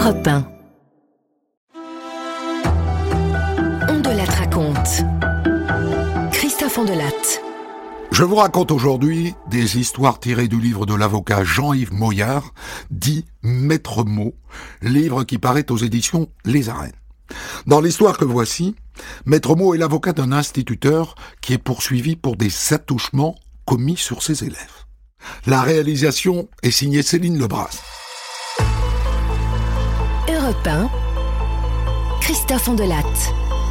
Europe 1. On de la raconte. Christophe Ondelatte. Je vous raconte aujourd'hui des histoires tirées du livre de l'avocat Jean-Yves Moyard, dit Maître Mot, livre qui paraît aux éditions Les Arènes. Dans l'histoire que voici, Maître Mot est l'avocat d'un instituteur qui est poursuivi pour des attouchements commis sur ses élèves. La réalisation est signée Céline Lebras. Europe 1, Christophe Ondelatte.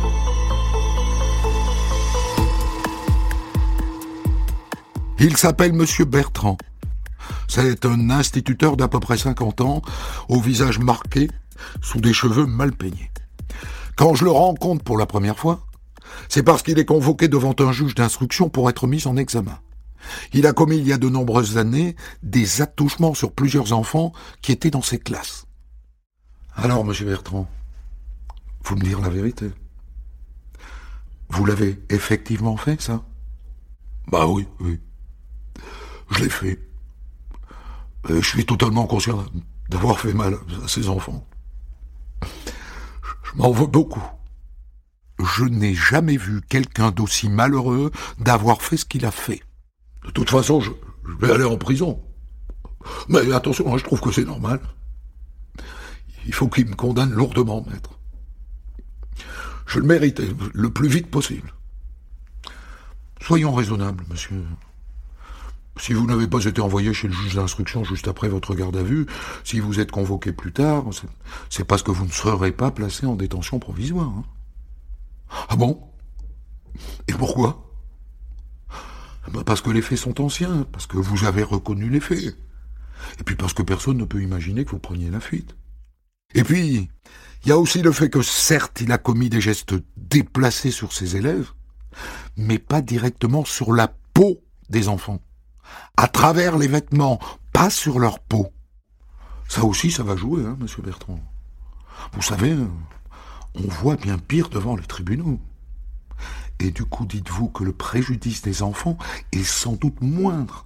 Il s'appelle Monsieur Bertrand. C'est un instituteur d'à peu près 50 ans, au visage marqué, sous des cheveux mal peignés. Quand je le rencontre pour la première fois, c'est parce qu'il est convoqué devant un juge d'instruction pour être mis en examen. Il a commis il y a de nombreuses années des attouchements sur plusieurs enfants qui étaient dans ses classes. Alors, Monsieur Bertrand, faut me dire la vérité. Vous l'avez effectivement fait, ça ? Bah oui. Je l'ai fait. Je suis totalement conscient d'avoir fait mal à ces enfants. Je m'en veux beaucoup. Je n'ai jamais vu quelqu'un d'aussi malheureux d'avoir fait ce qu'il a fait. De toute façon, je vais aller en prison. Mais attention, je trouve que c'est normal. Il faut qu'il me condamne lourdement, maître. Je le mérite le plus vite possible. Soyons raisonnables, monsieur. Si vous n'avez pas été envoyé chez le juge d'instruction juste après votre garde à vue, si vous êtes convoqué plus tard, c'est parce que vous ne serez pas placé en détention provisoire. Hein. Ah bon ? Et pourquoi ? Parce que les faits sont anciens, parce que vous avez reconnu les faits. Et puis parce que personne ne peut imaginer que vous preniez la fuite. Et puis, il y a aussi le fait que certes, il a commis des gestes déplacés sur ses élèves, mais pas directement sur la peau des enfants. À travers les vêtements, pas sur leur peau. Ça aussi, ça va jouer, hein, monsieur Bertrand. Vous savez, on voit bien pire devant les tribunaux. Et du coup, dites-vous que le préjudice des enfants est sans doute moindre.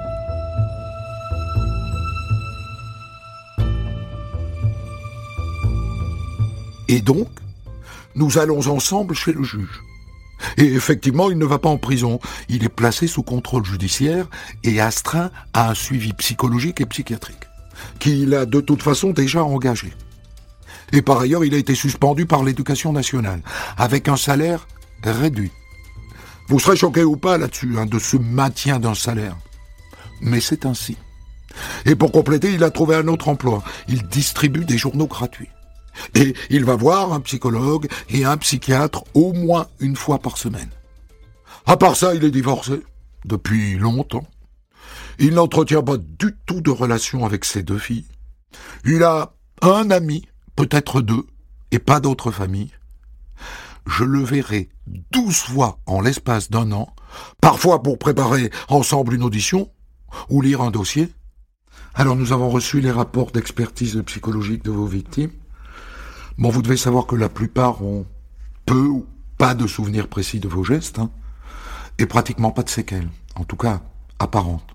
Et donc, nous allons ensemble chez le juge. Et effectivement, il ne va pas en prison. Il est placé sous contrôle judiciaire et astreint à un suivi psychologique et psychiatrique, qu'il a de toute façon déjà engagé. Et par ailleurs, il a été suspendu par l'Éducation nationale, avec un salaire réduit. Vous serez choqué ou pas là-dessus, de ce maintien d'un salaire. Mais c'est ainsi. Et pour compléter, il a trouvé un autre emploi. Il distribue des journaux gratuits. Et il va voir un psychologue et un psychiatre au moins une fois par semaine. À part ça, il est divorcé depuis longtemps. Il n'entretient pas du tout de relation avec ses 2 filles. Il a un ami, peut-être 2, et pas d'autre famille. Je le verrai 12 fois en l'espace d'1 an, parfois pour préparer ensemble une audition ou lire un dossier. Alors nous avons reçu les rapports d'expertise psychologique de vos victimes. Bon, vous devez savoir que la plupart ont peu ou pas de souvenirs précis de vos gestes, et pratiquement pas de séquelles, en tout cas apparentes.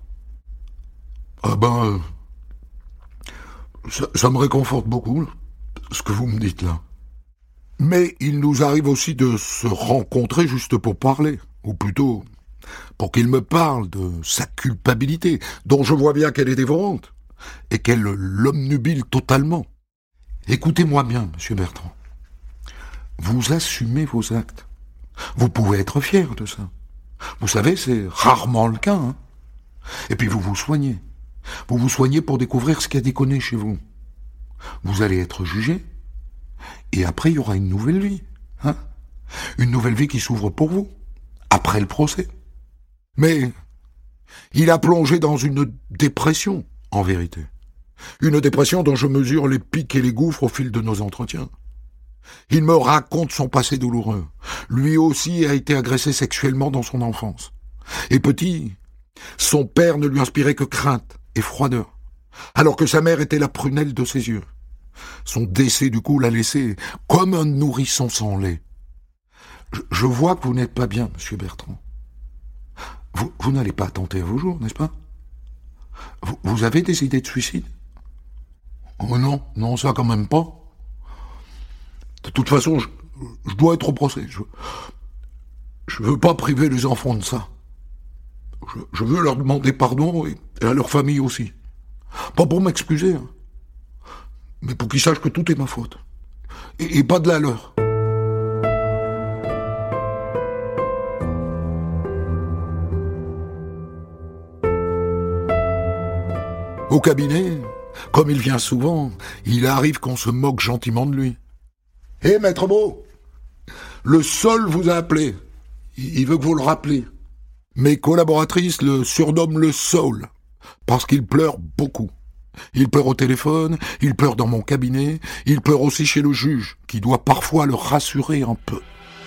Ça me réconforte beaucoup, ce que vous me dites là. Mais il nous arrive aussi de se rencontrer juste pour parler, ou plutôt pour qu'il me parle de sa culpabilité, dont je vois bien qu'elle est dévorante, et qu'elle l'obnubile totalement. Écoutez-moi bien, monsieur Bertrand. Vous assumez vos actes. Vous pouvez être fier de ça. Vous savez, c'est rarement le cas. Et puis vous vous soignez. Vous vous soignez pour découvrir ce qui a déconné chez vous. Vous allez être jugé. Et après, il y aura une nouvelle vie. Une nouvelle vie qui s'ouvre pour vous. Après le procès. Mais il a plongé dans une dépression, en vérité. Une dépression dont je mesure les pics et les gouffres au fil de nos entretiens. Il me raconte son passé douloureux. Lui aussi a été agressé sexuellement dans son enfance. Et petit, son père ne lui inspirait que crainte et froideur, alors que sa mère était la prunelle de ses yeux. Son décès, du coup, l'a laissé comme un nourrisson sans lait. Je vois que vous n'êtes pas bien, monsieur Bertrand. Vous n'allez pas tenter à vos jours, n'est-ce pas ? Vous avez des idées de suicide ? Oh non, ça quand même pas. De toute façon, je dois être au procès. Je veux pas priver les enfants de ça. Je veux leur demander pardon et à leur famille aussi. Pas pour m'excuser, hein, mais pour qu'ils sachent que tout est ma faute. Et pas de la leur. Au cabinet, comme il vient souvent, il arrive qu'on se moque gentiment de lui. « Hé, maître Beau, le sol vous a appelé. Il veut que vous le rappeliez. Mes collaboratrices le surnomment le Saul, parce qu'il pleure beaucoup. Il pleure au téléphone, il pleure dans mon cabinet, il pleure aussi chez le juge, qui doit parfois le rassurer un peu. »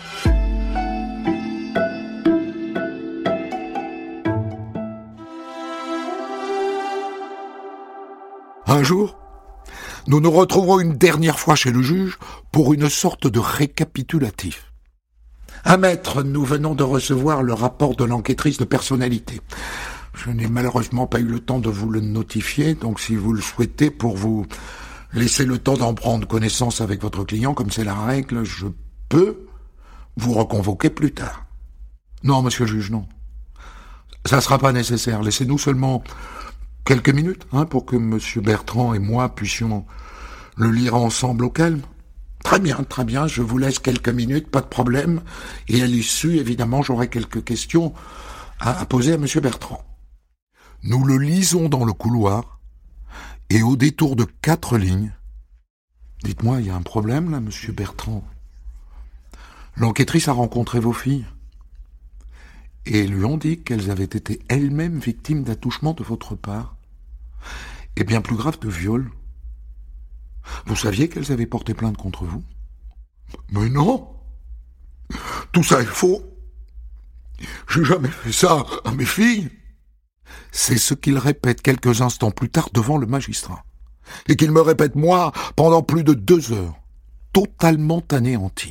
Un jour, nous nous retrouverons une dernière fois chez le juge pour une sorte de récapitulatif. Ah maître, nous venons de recevoir le rapport de l'enquêtrice de personnalité. Je n'ai malheureusement pas eu le temps de vous le notifier, donc si vous le souhaitez, pour vous laisser le temps d'en prendre connaissance avec votre client, comme c'est la règle, je peux vous reconvoquer plus tard. Non, monsieur le juge, non. Ça ne sera pas nécessaire. Laissez-nous seulement quelques minutes, pour que monsieur Bertrand et moi puissions le lire ensemble au calme. Très bien, je vous laisse quelques minutes, pas de problème. Et à l'issue, évidemment, j'aurai quelques questions à poser à monsieur Bertrand. Nous le lisons dans le couloir, et au détour de 4 lignes, « Dites-moi, il y a un problème là, monsieur Bertrand. L'enquêtrice a rencontré vos filles, et lui ont dit qu'elles avaient été elles-mêmes victimes d'attouchements de votre part, et bien plus grave de viol. Vous saviez qu'elles avaient porté plainte contre vous ? » Mais non, tout ça est faux. J'ai jamais fait ça à mes filles. C'est ce qu'il répète quelques instants plus tard devant le magistrat. Et qu'il me répète moi pendant plus de 2 heures, totalement anéanti.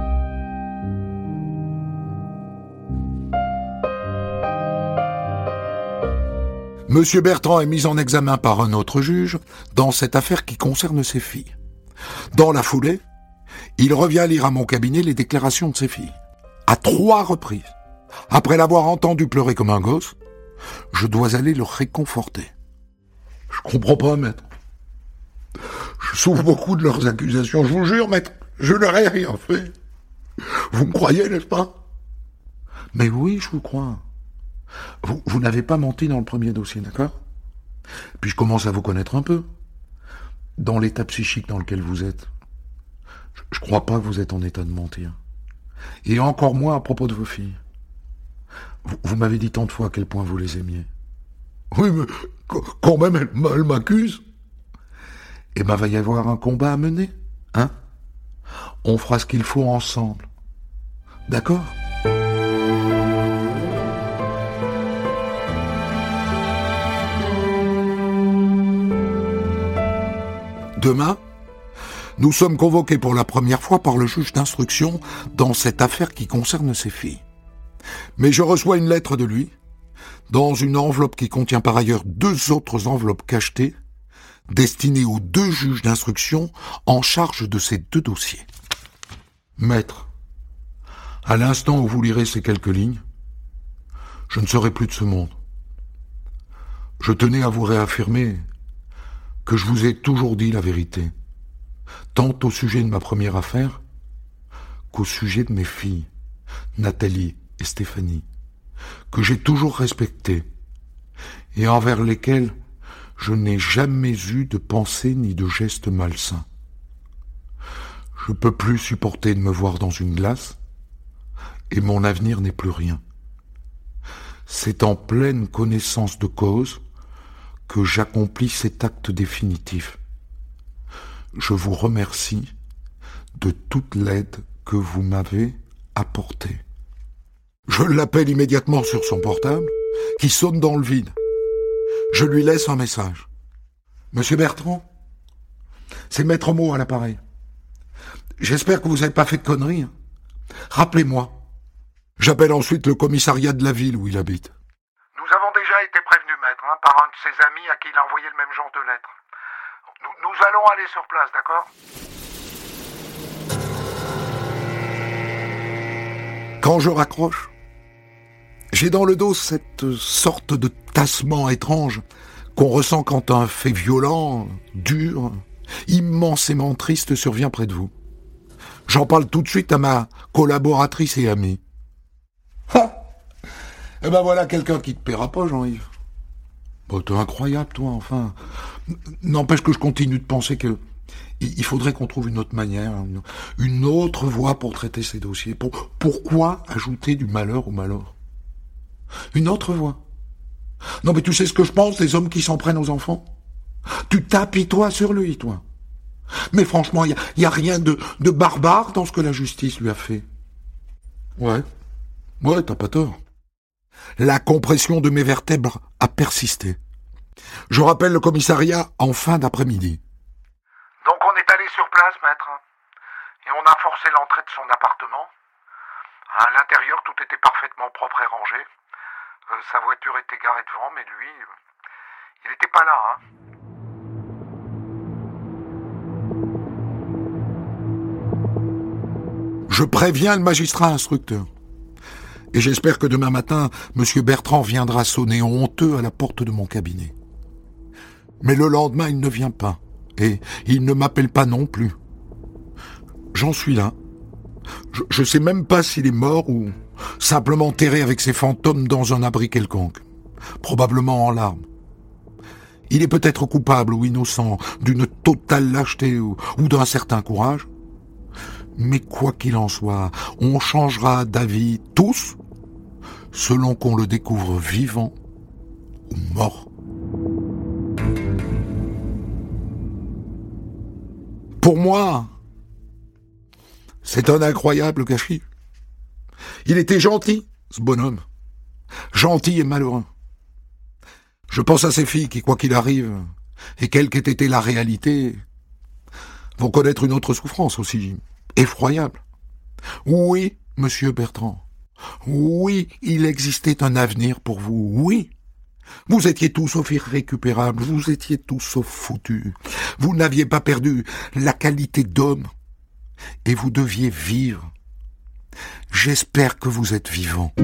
Monsieur Bertrand est mis en examen par un autre juge dans cette affaire qui concerne ses filles. Dans la foulée, il revient lire à mon cabinet les déclarations de ses filles. À 3 reprises, après l'avoir entendu pleurer comme un gosse, je dois aller le réconforter. Je comprends pas, maître. Je souffre beaucoup de leurs accusations. Je vous jure, maître, je leur ai rien fait. Vous me croyez, n'est-ce pas ? Mais oui, je vous crois. Vous n'avez pas menti dans le premier dossier, d'accord ? Puis je commence à vous connaître un peu. Dans l'état psychique dans lequel vous êtes, je crois pas que vous êtes en état de mentir. Et encore moins à propos de vos filles. Vous m'avez dit tant de fois à quel point vous les aimiez. Oui, mais quand même, elle m'accuse. Eh ben, va y avoir un combat à mener, On fera ce qu'il faut ensemble. D'accord ? Demain, nous sommes convoqués pour la première fois par le juge d'instruction dans cette affaire qui concerne ses filles. Mais je reçois une lettre de lui, dans une enveloppe qui contient par ailleurs 2 autres enveloppes cachetées, destinées aux 2 juges d'instruction en charge de ces 2 dossiers. Maître, à l'instant où vous lirez ces quelques lignes, je ne serai plus de ce monde. Je tenais à vous réaffirmer que je vous ai toujours dit la vérité, tant au sujet de ma première affaire qu'au sujet de mes filles, Nathalie et Stéphanie, que j'ai toujours respectées et envers lesquelles je n'ai jamais eu de pensée ni de geste malsain. Je peux plus supporter de me voir dans une glace et mon avenir n'est plus rien. C'est en pleine connaissance de cause que j'accomplis cet acte définitif. Je vous remercie de toute l'aide que vous m'avez apportée. Je l'appelle immédiatement sur son portable, qui sonne dans le vide. Je lui laisse un message. « Monsieur Bertrand, c'est Maître Mo à l'appareil. J'espère que vous n'avez pas fait de conneries. Rappelez-moi. » J'appelle ensuite le commissariat de la ville où il habite. Nous avons déjà été prévenus, maître, par un de ses amis à qui il a envoyé le même genre de lettre. Nous allons aller sur place, d'accord ? Quand je raccroche, j'ai dans le dos cette sorte de tassement étrange qu'on ressent quand un fait violent, dur, immensément triste survient près de vous. J'en parle tout de suite à ma collaboratrice et amie. Ah ! Eh ben voilà quelqu'un qui te paiera pas, Jean-Yves. Bon, t'es incroyable, toi, enfin. N'empêche que je continue de penser que il faudrait qu'on trouve une autre manière, une autre voie pour traiter ces dossiers. Pourquoi ajouter du malheur au malheur ? Une autre voie. Non, mais tu sais ce que je pense des hommes qui s'en prennent aux enfants ? Tu t'apitoies sur lui, toi. Mais franchement, il y a rien de barbare dans ce que la justice lui a fait. Ouais, t'as pas tort. La compression de mes vertèbres a persisté. Je rappelle le commissariat en fin d'après-midi. Donc on est allé sur place, maître, et on a forcé l'entrée de son appartement. À l'intérieur, tout était parfaitement propre et rangé. Sa voiture était garée devant, mais lui, il n'était pas là, Je préviens le magistrat instructeur. Et j'espère que demain matin, M. Bertrand viendra sonner honteux à la porte de mon cabinet. Mais le lendemain, il ne vient pas. Et il ne m'appelle pas non plus. J'en suis là. Je sais même pas s'il est mort ou simplement enterré avec ses fantômes dans un abri quelconque. Probablement en larmes. Il est peut-être coupable ou innocent d'une totale lâcheté ou d'un certain courage. Mais quoi qu'il en soit, on changera d'avis tous selon qu'on le découvre vivant ou mort. Pour moi, c'est un incroyable gâchis. Il était gentil, ce bonhomme. Gentil et malheureux. Je pense à ces filles qui, quoi qu'il arrive, et quelle qu'ait été la réalité, vont connaître une autre souffrance aussi effroyable. Oui, monsieur Bertrand. Oui, il existait un avenir pour vous. Oui. Vous étiez tout sauf irrécupérables. Vous étiez tout sauf foutus. Vous n'aviez pas perdu la qualité d'homme. Et vous deviez vivre. J'espère que vous êtes vivant.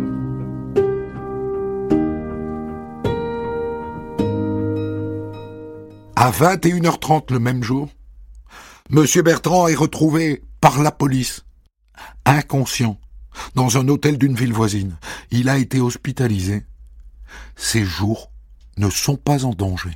À 21h30 le même jour, Monsieur Bertrand est retrouvé par la police, inconscient, dans un hôtel d'une ville voisine. Il a été hospitalisé. Ses jours ne sont pas en danger.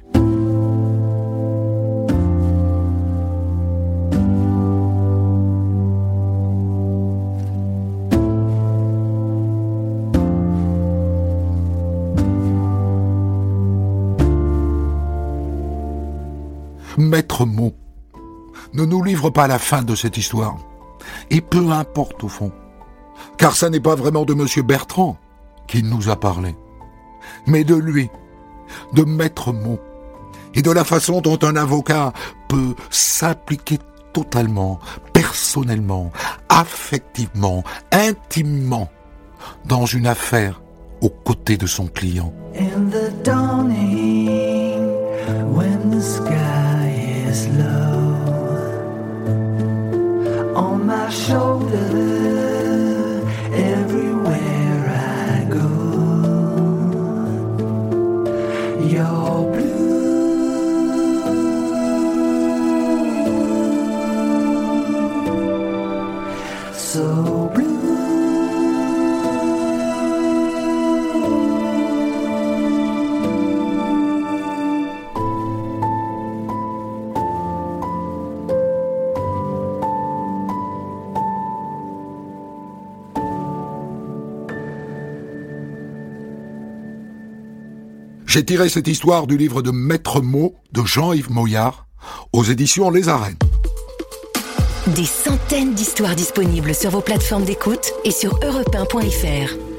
Maître Mot ne nous livre pas la fin de cette histoire. Et peu importe au fond. Car ça n'est pas vraiment de Monsieur Bertrand qu'il nous a parlé, mais de lui, de Maître Mot, et de la façon dont un avocat peut s'impliquer totalement, personnellement, affectivement, intimement, dans une affaire aux côtés de son client. In the dawning, when the sky is low, on my shoulder, everywhere I go, you're blue, so blue. J'ai tiré cette histoire du livre de Maître Mot de Jean-Yves Moyard aux éditions Les Arènes. Des centaines d'histoires disponibles sur vos plateformes d'écoute et sur europe1.fr.